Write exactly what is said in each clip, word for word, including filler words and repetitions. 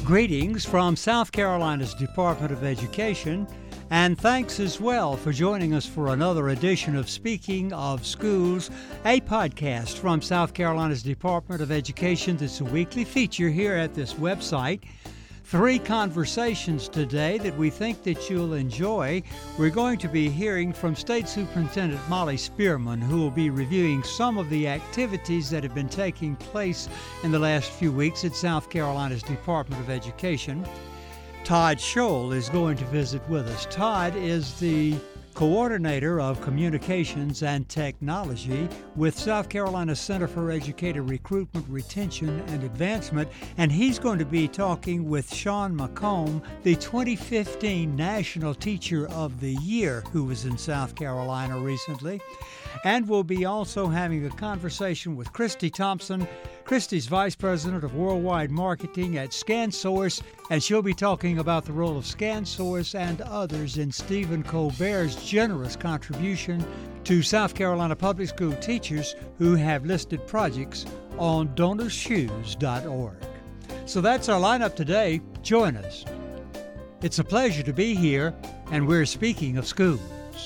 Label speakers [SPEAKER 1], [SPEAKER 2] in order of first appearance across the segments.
[SPEAKER 1] Greetings from South Carolina's Department of Education, and thanks as well for joining us for another edition of Speaking of Schools, a podcast from South Carolina's Department of Education that's a weekly feature here at this website. Three conversations today that we think that you'll enjoy. We're going to be hearing from State Superintendent Molly Spearman, who will be reviewing some of the activities that have been taking place in the last few weeks at South Carolina's Department of Education. Todd Scholl is going to visit with us. Todd is the Coordinator of Communications and Technology with South Carolina Center for Educator Recruitment, Retention, and Advancement, and he's going to be talking with Sean McComb, the twenty fifteen National Teacher of the Year, who was in South Carolina recently. And we'll be also having a conversation with Christy Thompson. Christy's Vice President of Worldwide Marketing at ScanSource, and she'll be talking about the role of ScanSource and others in Stephen Colbert's generous contribution to South Carolina public school teachers who have listed projects on donors shoes dot org. So that's our lineup today. Join us. It's a pleasure to be here, and we're speaking of schools.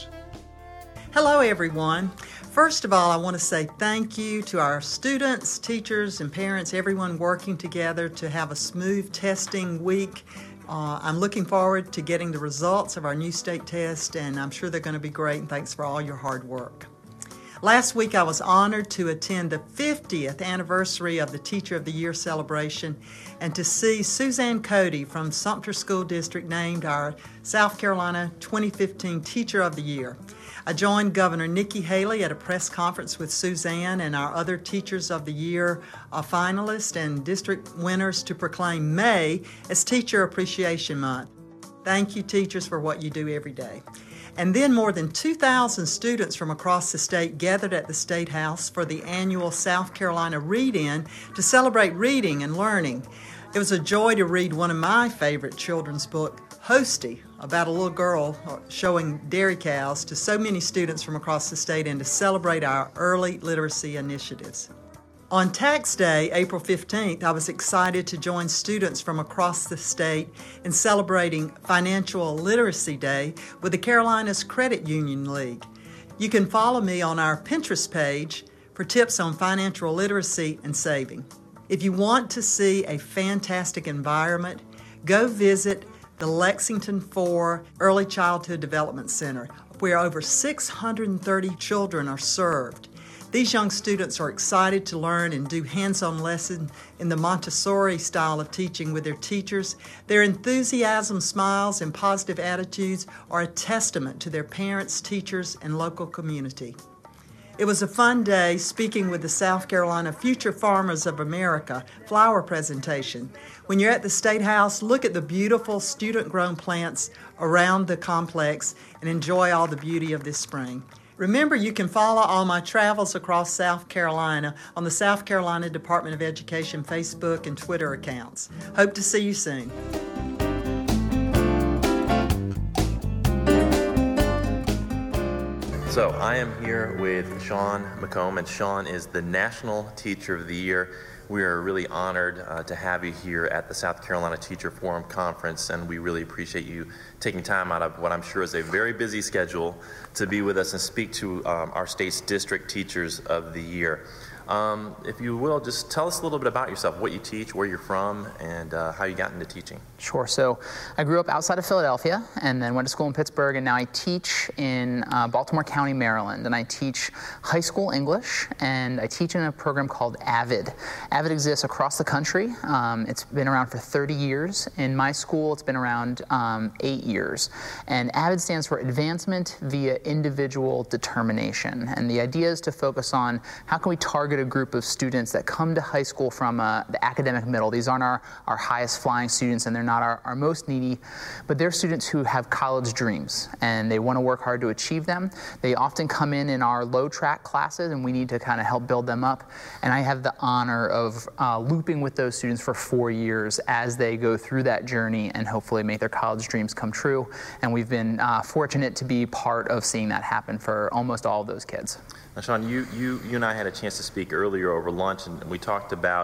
[SPEAKER 2] Hello, everyone. First of all, I want to say thank you to our students, teachers, and parents, everyone working together to have a smooth testing week. Uh, I'm looking forward to getting the results of our new state test, and I'm sure they're going to be great, and thanks for all your hard work. Last week, I was honored to attend the fiftieth anniversary of the Teacher of the Year celebration and to see Suzanne Cody from Sumter School District named our South Carolina twenty fifteen Teacher of the Year. I joined Governor Nikki Haley at a press conference with Suzanne and our other Teachers of the Year uh, finalists and district winners to proclaim May as Teacher Appreciation Month. Thank you, teachers, for what you do every day. And then more than two thousand students from across the state gathered at the State House for the annual South Carolina Read-In to celebrate reading and learning. It was a joy to read one of my favorite children's books, Hosty, about a little girl showing dairy cows to so many students from across the state and to celebrate our early literacy initiatives. On Tax Day, April fifteenth, I was excited to join students from across the state in celebrating Financial Literacy Day with the Carolinas Credit Union League. You can follow me on our Pinterest page for tips on financial literacy and saving. If you want to see a fantastic environment, go visit the Lexington four Early Childhood Development Center, where over six hundred thirty children are served. These young students are excited to learn and do hands-on lessons in the Montessori style of teaching with their teachers. Their enthusiasm, smiles, and positive attitudes are a testament to their parents, teachers, and local community. It was a fun day speaking with the South Carolina Future Farmers of America flower presentation. When you're at the State House, look at the beautiful student-grown plants around the complex and enjoy all the beauty of this spring. Remember, you can follow all my travels across South Carolina on the South Carolina Department of Education Facebook and Twitter accounts. Hope to see you soon.
[SPEAKER 3] So I am here with Sean McComb, and Sean is the National Teacher of the Year. We are really honored uh, to have you here at the South Carolina Teacher Forum Conference, and we really appreciate you taking time out of what I'm sure is a very busy schedule to be with us and speak to um, our state's District Teachers of the Year. Um, if you will, just tell us a little bit about yourself, what you teach, where you're from, and uh, how you got into teaching.
[SPEAKER 4] Sure. So I grew up outside of Philadelphia and then went to school in Pittsburgh, and now I teach in uh, Baltimore County, Maryland, and I teach high school English, and I teach in a program called AVID. AVID exists across the country. Um, it's been around for thirty years. In my school, it's been around um, eight years. And AVID stands for Advancement via Individual Determination. And the idea is to focus on how can we target a group of students that come to high school from uh, the academic middle. These aren't our, our highest flying students, and they're not our, our most needy, but they're students who have college dreams, and they want to work hard to achieve them. They often come in in our low track classes, and we need to kind of help build them up. And I have the honor of uh, looping with those students for four years as they go through that journey and hopefully make their college dreams come true. And we've been uh, fortunate to be part of seeing that happen for almost all of those kids.
[SPEAKER 3] Now, Sean, you, you, you and I had a chance to speak earlier over lunch, and we talked about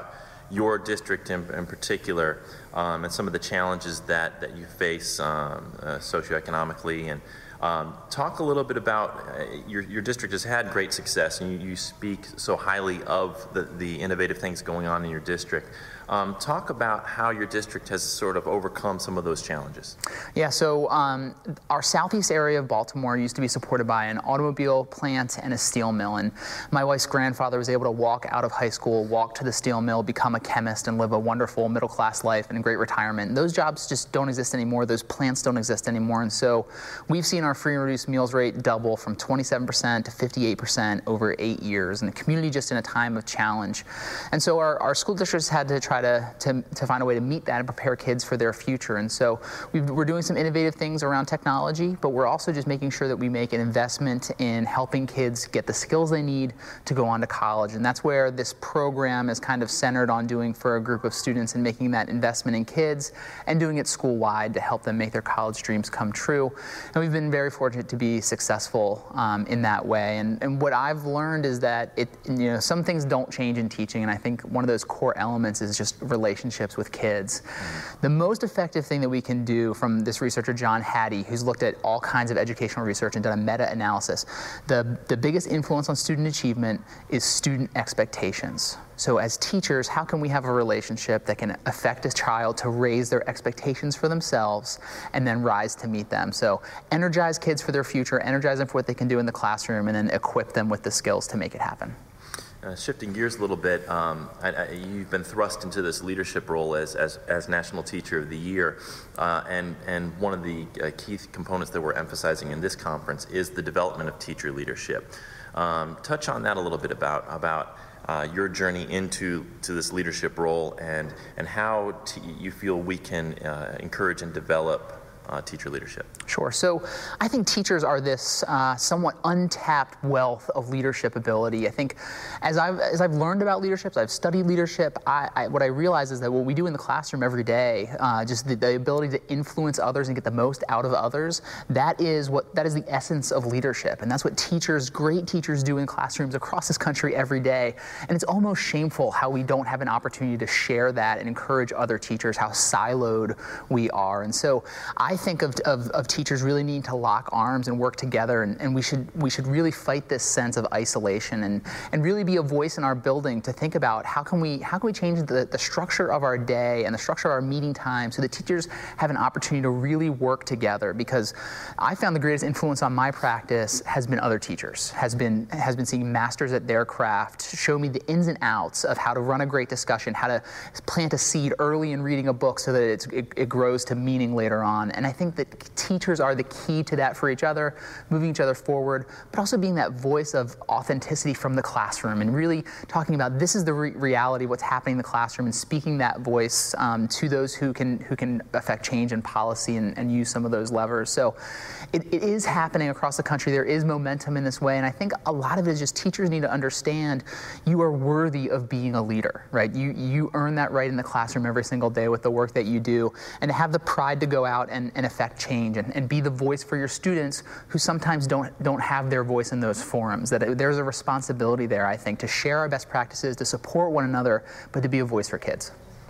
[SPEAKER 3] your district in, in particular, um, and some of the challenges that, that you face um, uh, socioeconomically. And um, talk a little bit about uh, your, your district has had great success, and you, you speak so highly of the, the innovative things going on in your district. Um, talk about how your district has sort of overcome some of those challenges.
[SPEAKER 4] Yeah, so um, our southeast area of Baltimore used to be supported by an automobile plant and a steel mill. And my wife's grandfather was able to walk out of high school, walk to the steel mill, become a chemist, and live a wonderful middle-class life and a great retirement. And those jobs just don't exist anymore. Those plants don't exist anymore. And so we've seen our free and reduced meals rate double from twenty-seven percent to fifty-eight percent over eight years. And the community just in a time of challenge. And so our, our school districts had to try To, to, to find a way to meet that and prepare kids for their future. And so we've, we're doing some innovative things around technology, but we're also just making sure that we make an investment in helping kids get the skills they need to go on to college. And that's where this program is kind of centered on doing for a group of students and making that investment in kids and doing it school-wide to help them make their college dreams come true. And we've been very fortunate to be successful um, in that way. And, and what I've learned is that it, you know, some things don't change in teaching, and I think one of those core elements is just relationships with kids. Mm-hmm. The most effective thing that we can do, from this researcher John Hattie, who's looked at all kinds of educational research and done a meta-analysis, the, the biggest influence on student achievement is student expectations. So as teachers, how can we have a relationship that can affect a child to raise their expectations for themselves and then rise to meet them? So energize kids for their future, energize them for what they can do in the classroom, and then equip them with the skills to make it happen.
[SPEAKER 3] Uh, shifting gears a little bit, um, I, I, you've been thrust into this leadership role as, as, as National Teacher of the Year, uh, and, and one of the uh, key components that we're emphasizing in this conference is the development of teacher leadership. Um, touch on that a little bit about, about uh, your journey into to this leadership role, and, and how t- you feel we can uh, encourage and develop Uh, teacher leadership.
[SPEAKER 4] Sure. So I think teachers are this uh, somewhat untapped wealth of leadership ability. I think as I've, as I've learned about leadership, as I've studied leadership, I, I, what I realize is that what we do in the classroom every day, uh, just the, the ability to influence others and get the most out of others, that is what that is the essence of leadership. And that's what teachers, great teachers, do in classrooms across this country every day. And it's almost shameful how we don't have an opportunity to share that and encourage other teachers, how siloed we are. And so I I think of, of, of teachers really needing to lock arms and work together, and, and we should we should really fight this sense of isolation and, and really be a voice in our building to think about how can we how can we change the, the structure of our day and the structure of our meeting time so that teachers have an opportunity to really work together. Because I found the greatest influence on my practice has been other teachers, has been has been seeing masters at their craft show me the ins and outs of how to run a great discussion, how to plant a seed early in reading a book so that it's, it, it grows to meaning later on. And I think that teachers are the key to that for each other, moving each other forward, but also being that voice of authenticity from the classroom and really talking about this is the re- reality, what's happening in the classroom, and speaking that voice um, to those who can who can affect change in policy and, and use some of those levers. So it, it is happening across the country. There is momentum in this way, and I think a lot of it is just teachers need to understand you are worthy of being a leader, right? You you earn that right in the classroom every single day with the work that you do, and to have the pride to go out and, and affect change and, and be the voice for your students who sometimes don't don't have their voice in those forums. That there's a responsibility there, I think, to share our best practices, to support one another, but to be a voice for kids.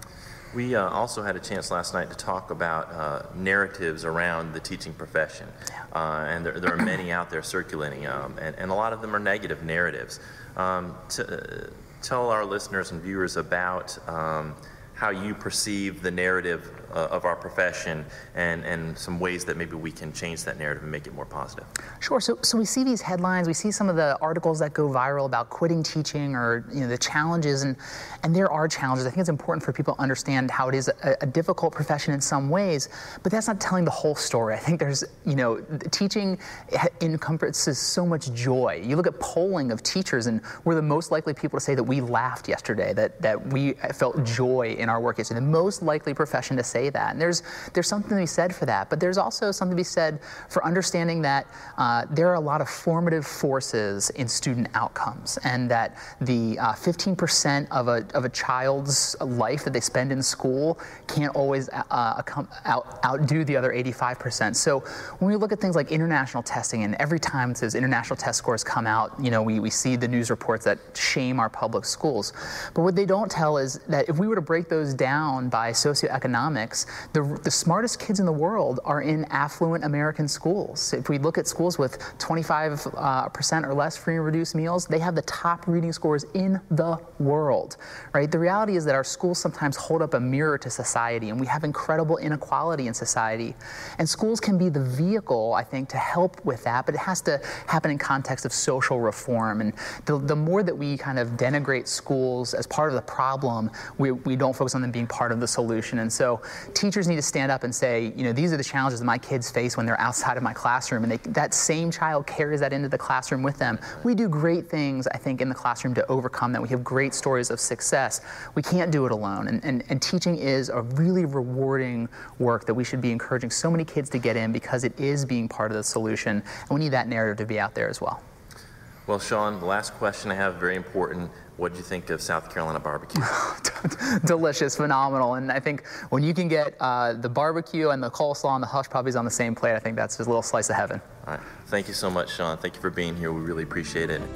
[SPEAKER 3] We uh, also had a chance last night to talk about uh, narratives around the teaching profession, uh, and there, there are many out there circulating, um, and, and a lot of them are negative narratives. Um, to, uh, tell our listeners and viewers about um, how you perceive the narrative uh, of our profession, and, and some ways that maybe we can change that narrative and make it more positive.
[SPEAKER 4] Sure. So, so we see these headlines, we see some of the articles that go viral about quitting teaching, or you know the challenges, and and there are challenges. I think it's important for people to understand how it is a, a difficult profession in some ways, but that's not telling the whole story. I think there's, you know, teaching encompasses so much joy. You look at polling of teachers, and we're the most likely people to say that we laughed yesterday, that that we felt joy in in our work history, the most likely profession to say that. And there's there's something to be said for that, but there's also something to be said for understanding that uh, there are a lot of formative forces in student outcomes, and that the uh, fifteen percent of a of a child's life that they spend in school can't always uh, out, outdo the other eighty-five percent. So when we look at things like international testing, and every time those international test scores come out, you know, we, we see the news reports that shame our public schools. But what they don't tell is that if we were to break those down by socioeconomics, the, the smartest kids in the world are in affluent American schools. If we look at schools with twenty-five percent uh, or less free and reduced meals, they have the top reading scores in the world, right? The reality is that our schools sometimes hold up a mirror to society, and we have incredible inequality in society. And schools can be the vehicle, I think, to help with that, but it has to happen in context of social reform. And the, the more that we kind of denigrate schools as part of the problem, we, we don't focus on them being part of the solution. And so teachers need to stand up and say, you know, these are the challenges that my kids face when they're outside of my classroom, and they, that same child carries that into the classroom with them. We do great things, I think, in the classroom to overcome that. We have great stories of success. We can't do it alone. And, and, and teaching is a really rewarding work that we should be encouraging so many kids to get in, because it is being part of the solution. And we need that narrative to be out there as well.
[SPEAKER 3] Well, Sean, the last question I have, very important. What did you think of South Carolina barbecue?
[SPEAKER 4] Delicious, phenomenal. And I think when you can get uh, the barbecue and the coleslaw and the hush puppies on the same plate, I think that's just a little slice of heaven.
[SPEAKER 3] All right. Thank you so much, Sean. Thank you for being here. We really appreciate it.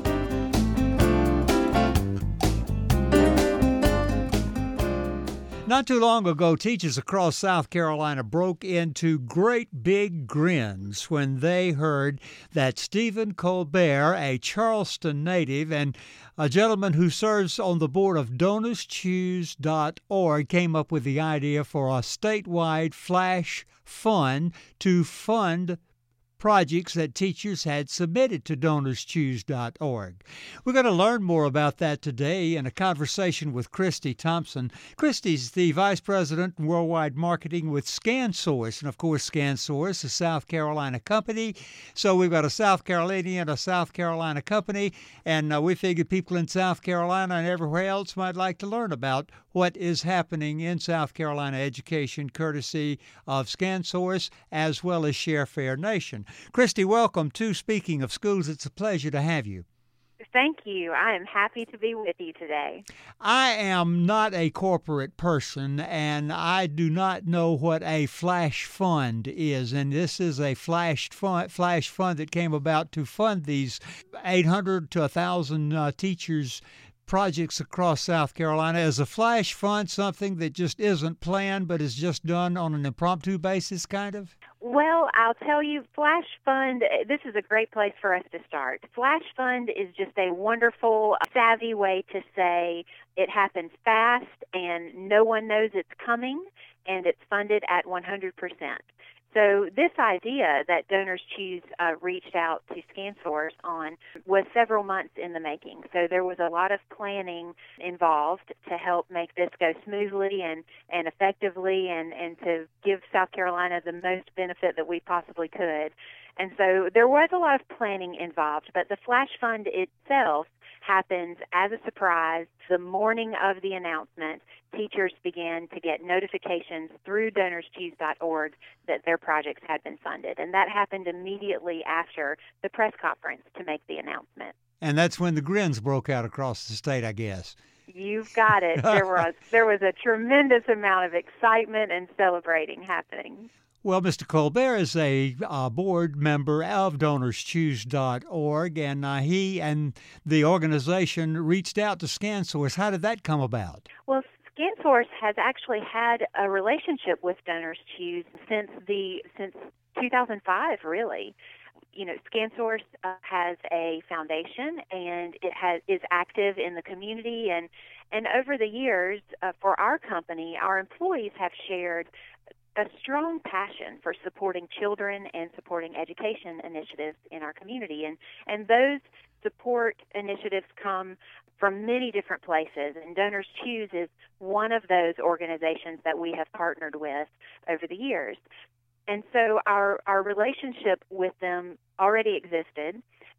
[SPEAKER 1] Not too long ago, teachers across South Carolina broke into great big grins when they heard that Stephen Colbert, a Charleston native and a gentleman who serves on the board of donors choose dot org, came up with the idea for a statewide flash fund to fund projects that teachers had submitted to donors choose dot org. We're going to learn more about that today in a conversation with Christy Thompson. Christy's the Vice President in Worldwide Marketing with ScanSource. And, of course, ScanSource, a South Carolina company. So we've got a South Carolinian and a South Carolina company. And uh, we figured people in South Carolina and everywhere else might like to learn about what is happening in South Carolina education, courtesy of ScanSource, as well as Share Fair Nation. Christy, welcome to Speaking of Schools. It's a pleasure to have you.
[SPEAKER 5] Thank you. I am happy to be with you today.
[SPEAKER 1] I am not a corporate person, and I do not know what a flash fund is. And this is a flash fund, flash fund that came about to fund these eight hundred to one thousand uh, teachers projects across South Carolina. Is a flash fund something that just isn't planned but is just done on an impromptu basis, kind of?
[SPEAKER 5] Well, I'll tell you, Flash Fund, this is a great place for us to start. Flash Fund is just a wonderful, savvy way to say it happens fast and no one knows it's coming, and it's funded at one hundred percent. So this idea that Donors Choose uh, reached out to ScanSource on was several months in the making. So there was a lot of planning involved to help make this go smoothly and, and effectively, and, and to give South Carolina the most benefit that we possibly could. And so there was a lot of planning involved, but the Flash Fund itself happened as a surprise. The morning of the announcement, teachers began to get notifications through donors choose dot org that their projects had been funded. And that happened immediately after the press conference to make the announcement.
[SPEAKER 1] And that's when the grins broke out across the state, I guess.
[SPEAKER 5] You've got it. There was, there was a tremendous amount of excitement and celebrating happening.
[SPEAKER 1] Well, Mister Colbert is a uh, board member of donors choose dot org, and uh, he and the organization reached out to ScanSource. How did that come about?
[SPEAKER 5] Well, ScanSource has actually had a relationship with Donors Choose since the since two thousand five, really. You know, ScanSource uh, has a foundation, and it has is active in the community, and and over the years, uh, for our company, our employees have shared a strong passion for supporting children and supporting education initiatives in our community. And, and those support initiatives come from many different places, and Donors Choose is one of those organizations that we have partnered with over the years. And so our, our relationship with them already existed,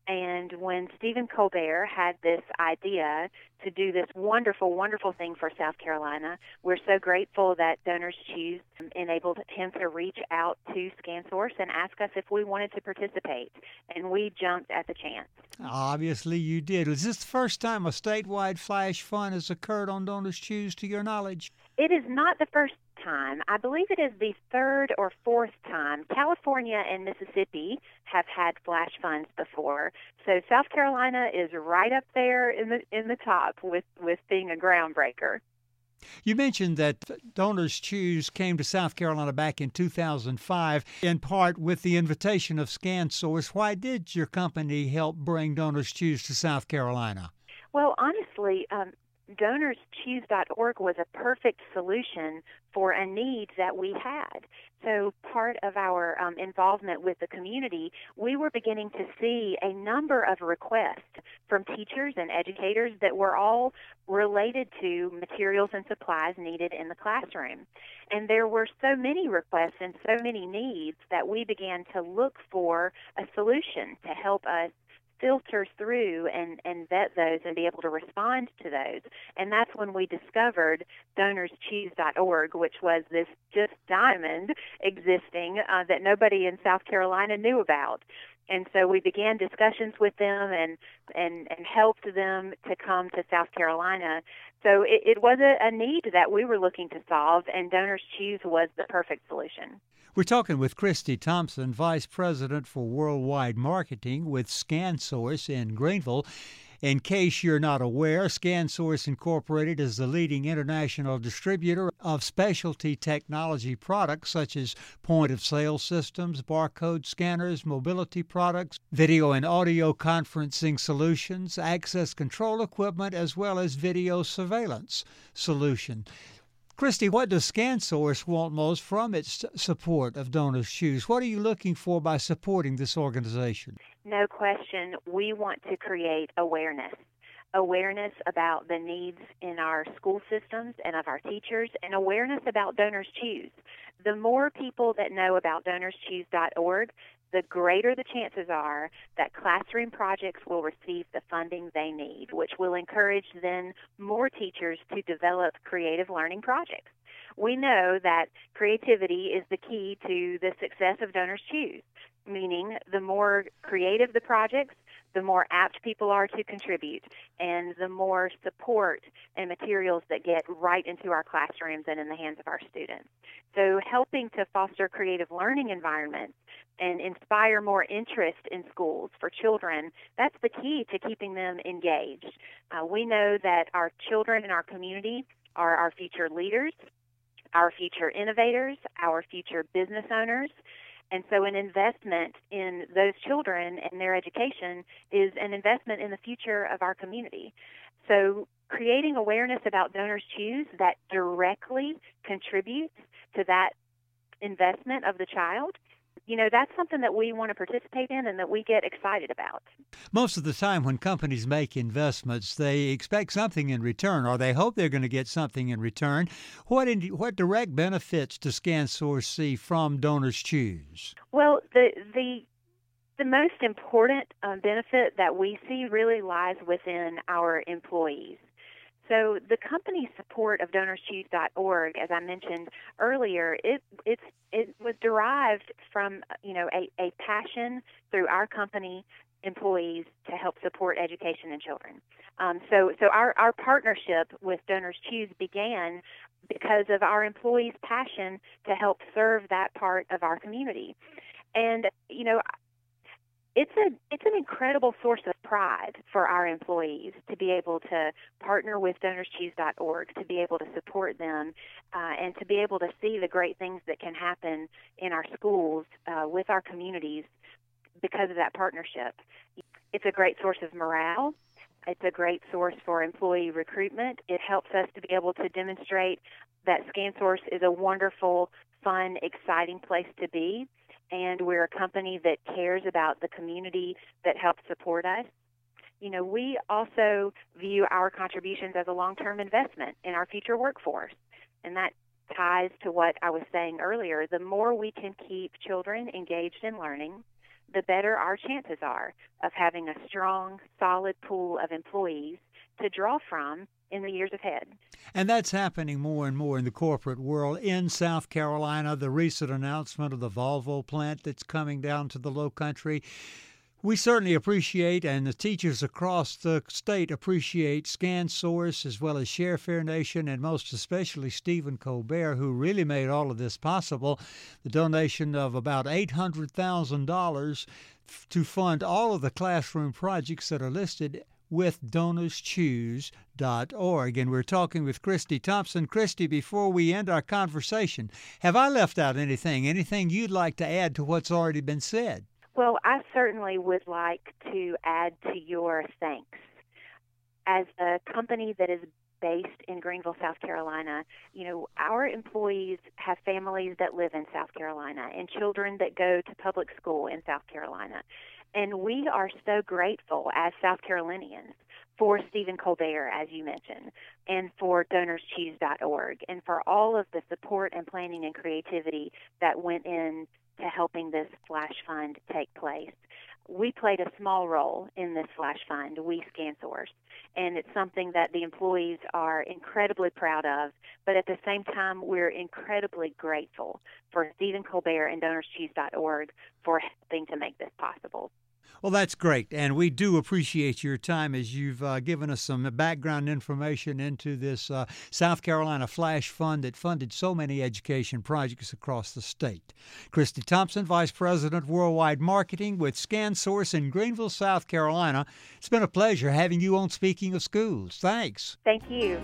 [SPEAKER 5] And when Stephen Colbert had this idea to do this wonderful, wonderful thing for South Carolina, we're so grateful that Donors Choose enabled him to reach out to ScanSource and ask us if we wanted to participate. And we jumped at the chance.
[SPEAKER 1] Obviously you did. Was this the first time a statewide flash fund has occurred on Donors Choose, to your knowledge?
[SPEAKER 5] It is not the first time. I believe it is the third or fourth time. California and Mississippi have had flash funds before, so South Carolina is right up there in the in the top with, with being a groundbreaker.
[SPEAKER 1] You mentioned that Donors Choose came to South Carolina back in two thousand five, in part with the invitation of ScanSource. Why did your company help bring Donors Choose to South Carolina?
[SPEAKER 5] Well, honestly, um, donors choose dot org was a perfect solution for a need that we had. So part of our um, involvement with the community, we were beginning to see a number of requests from teachers and educators that were all related to materials and supplies needed in the classroom. And there were so many requests and so many needs that we began to look for a solution to help us filter through and, and vet those and be able to respond to those. And that's when we discovered donors choose dot org, which was this just diamond existing uh, that nobody in South Carolina knew about. And so we began discussions with them and and, and helped them to come to South Carolina. So it, it was a, a need that we were looking to solve, and Donors Choose was the perfect solution.
[SPEAKER 1] We're talking with Christy Thompson, Vice President for Worldwide Marketing with ScanSource in Greenville. In case you're not aware, ScanSource Incorporated is the leading international distributor of specialty technology products such as point-of-sale systems, barcode scanners, mobility products, video and audio conferencing solutions, access control equipment, as well as video surveillance solution. Christy, what does ScanSource want most from its support of Donors Choose? What are you looking for by supporting this organization?
[SPEAKER 5] No question, we want to create awareness. Awareness about the needs in our school systems and of our teachers, and awareness about Donors Choose. The more people that know about donors choose dot org, the greater the chances are that classroom projects will receive the funding they need, which will encourage then more teachers to develop creative learning projects. We know that creativity is the key to the success of Donors Choose, meaning the more creative the projects, the more apt people are to contribute, and the more support and materials that get right into our classrooms and in the hands of our students. So helping to foster creative learning environments and inspire more interest in schools for children, that's the key to keeping them engaged. Uh, we know that our children in our community are our future leaders, our future innovators, our future business owners. And so an investment in those children and their education is an investment in the future of our community. So creating awareness about Donors Choose that directly contributes to that investment of the child, you know, that's something that we want to participate in and that we get excited about.
[SPEAKER 1] Most of the time when companies make investments, they expect something in return, or they hope they're going to get something in return. What in, what direct benefits does ScanSource see from Donors Choose?
[SPEAKER 5] Well, the the the most important uh, benefit that we see really lies within our employees. So the company's support of donors choose dot org, as I mentioned earlier, it it's it was derived from you know a, a passion through our company employees to help support education in children. Um, so so our, our partnership with Donors Choose began because of our employees' passion to help serve that part of our community. And you know It's a it's an incredible source of pride for our employees to be able to partner with donors choose dot org, to be able to support them, uh, and to be able to see the great things that can happen in our schools uh, with our communities because of that partnership. It's a great source of morale. It's a great source for employee recruitment. It helps us to be able to demonstrate that ScanSource is a wonderful, fun, exciting place to be. And we're a company that cares about the community that helps support us. You know, we also view our contributions as a long-term investment in our future workforce. And that ties to what I was saying earlier. The more we can keep children engaged in learning, the better our chances are of having a strong, solid pool of employees to draw from in the years ahead.
[SPEAKER 1] And that's happening more and more in the corporate world. In South Carolina, the recent announcement of the Volvo plant that's coming down to the Low Country, we certainly appreciate, and the teachers across the state appreciate, ScanSource as well as ShareFair Nation, and most especially Stephen Colbert, who really made all of this possible. The donation of about eight hundred thousand dollars to fund all of the classroom projects that are listed with donors choose dot org. And we're talking with Christy Thompson. Christy, before we end our conversation, have I left out anything? Anything you'd like to add to what's already been said?
[SPEAKER 5] Well, I certainly would like to add to your thanks. As a company that is based in Greenville, South Carolina, you know, our employees have families that live in South Carolina and children that go to public school in South Carolina. And we are so grateful as South Carolinians for Stephen Colbert, as you mentioned, and for donors choose dot org, and for all of the support and planning and creativity that went in to helping this flash fund take place. We played a small role in this flash fund, we ScanSource, and it's something that the employees are incredibly proud of, but at the same time, we're incredibly grateful for Stephen Colbert and donors choose dot org for helping to make this possible.
[SPEAKER 1] Well, that's great, and we do appreciate your time as you've uh, given us some background information into this uh, South Carolina Flash Fund that funded so many education projects across the state. Christy Thompson, Vice President of Worldwide Marketing with ScanSource in Greenville, South Carolina. It's been a pleasure having you on Speaking of Schools. Thanks.
[SPEAKER 5] Thank you.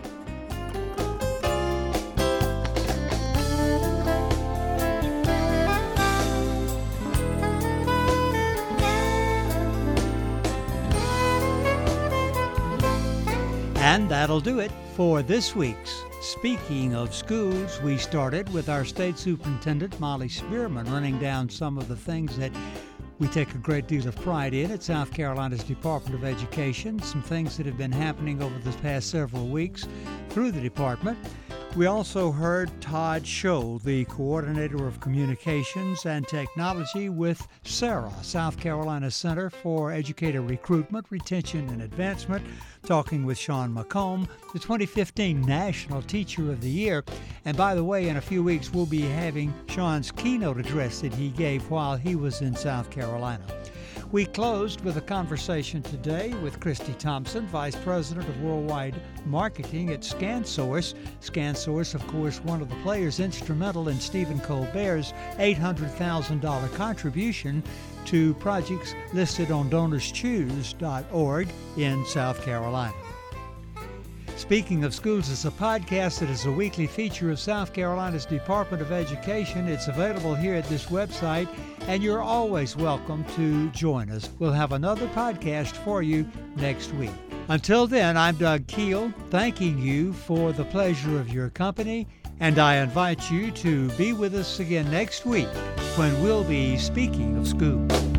[SPEAKER 1] And that'll do it for this week's Speaking of Schools. We started with our State Superintendent, Molly Spearman, running down some of the things that we take a great deal of pride in at South Carolina's Department of Education, some things that have been happening over the past several weeks through the department. We also heard Todd Scholl, the Coordinator of Communications and Technology with SARA, South Carolina Center for Educator Recruitment, Retention, and Advancement, talking with Sean McComb, the twenty fifteen National Teacher of the Year. And by the way, in a few weeks, we'll be having Sean's keynote address that he gave while he was in South Carolina. We closed with a conversation today with Christy Thompson, Vice President of Worldwide Marketing at ScanSource. ScanSource, of course, one of the players instrumental in Stephen Colbert's eight hundred thousand dollars contribution to projects listed on donors choose dot org in South Carolina. Speaking of Schools is a podcast that is a weekly feature of South Carolina's Department of Education. It's available here at this website, and you're always welcome to join us. We'll have another podcast for you next week. Until then, I'm Doug Keel, thanking you for the pleasure of your company, and I invite you to be with us again next week when we'll be speaking of schools.